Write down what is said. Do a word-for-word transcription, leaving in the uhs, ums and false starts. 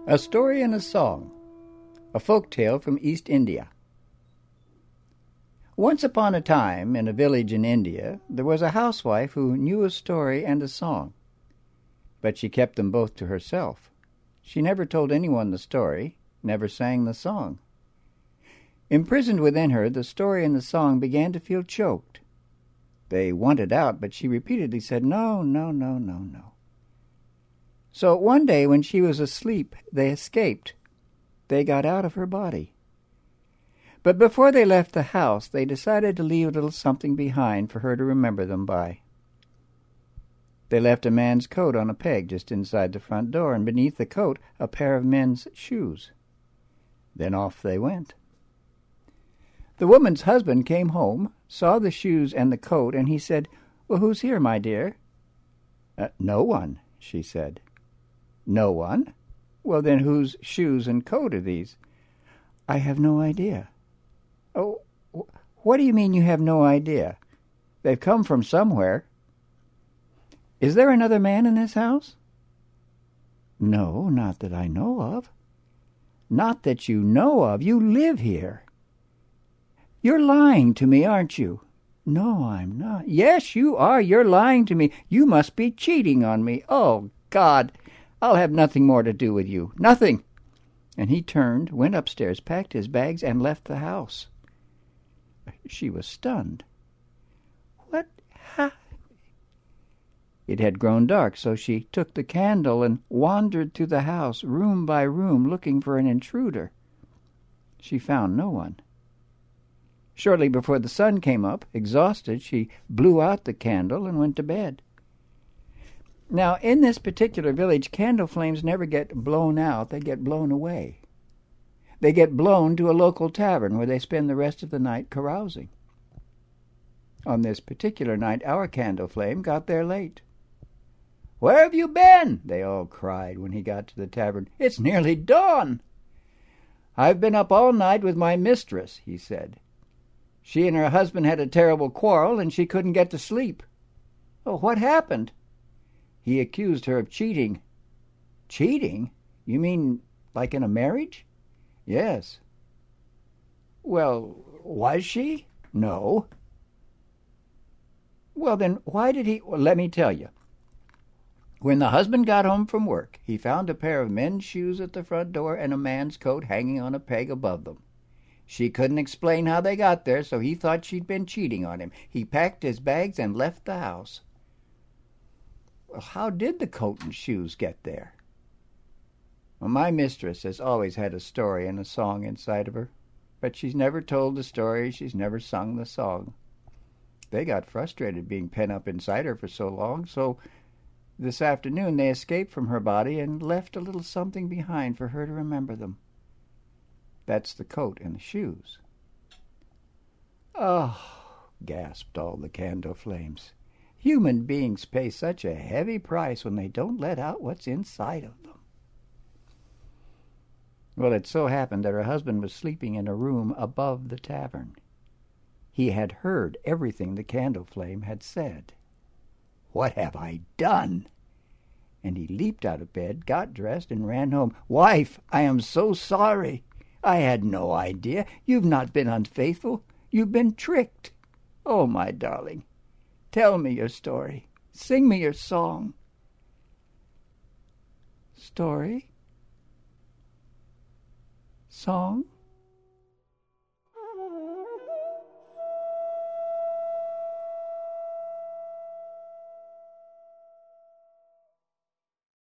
A Story and a Song, a folk tale from East India. Once upon a time, in a village in India, there was a housewife who knew a story and a song. But she kept them both to herself. She never told anyone the story, never sang the song. Imprisoned within her, the story and the song began to feel choked. They wanted out, but she repeatedly said, "No, no, no, no, no." So one day when she was asleep, they escaped. They got out of her body. But before they left the house, they decided to leave a little something behind for her to remember them by. They left a man's coat on a peg just inside the front door, and beneath the coat a pair of men's shoes. Then off they went. The woman's husband came home, saw the shoes and the coat, and he said, "Well, who's here, my dear?" Uh, "No one," she said. "No one? Well, then whose shoes and coat are these?" "I have no idea." "Oh, what do you mean you have no idea? They've come from somewhere." "Is there another man in this house?" "No, not that I know of." "Not that you know of? You live here." "You're lying to me, aren't you?" "No, I'm not." "Yes, you are. You're lying to me. You must be cheating on me. Oh, God! I'll have nothing more to do with you. Nothing." And he turned, went upstairs, packed his bags, and left the house. She was stunned. What? Ha? It had grown dark, so she took the candle and wandered through the house, room by room, looking for an intruder. She found no one. Shortly before the sun came up, exhausted, she blew out the candle and went to bed. Now, in this particular village, candle flames never get blown out, they get blown away. They get blown to a local tavern where they spend the rest of the night carousing. On this particular night, our candle flame got there late. "Where have you been?" they all cried when he got to the tavern. "It's nearly dawn." "I've been up all night with my mistress," he said. "She and her husband had a terrible quarrel, and she couldn't get to sleep." "Oh, what happened?" "He accused her of cheating." "Cheating? You mean like in a marriage?" "Yes." "Well, was she?" "No." "Well, then why did he—" well, let me tell you. When the husband got home from work, he found a pair of men's shoes at the front door and a man's coat hanging on a peg above them. She couldn't explain how they got there, so he thought she'd been cheating on him. He packed his bags and left the house. Well, how did the coat and shoes get there? Well, my mistress has always had a story and a song inside of her, but she's never told the story, she's never sung the song. They got frustrated being pent up inside her for so long, so this afternoon they escaped from her body and left a little something behind for her to remember them. That's the coat and the shoes. "Oh," gasped all the candle flames. "Human beings pay such a heavy price when they don't let out what's inside of them." Well, it so happened that her husband was sleeping in a room above the tavern. He had heard everything the candle flame had said. "What have I done?" And he leaped out of bed, got dressed, and ran home. "Wife, I am so sorry. I had no idea. You've not been unfaithful. You've been tricked. Oh, my darling, tell me your story. Sing me your song." Story? Song?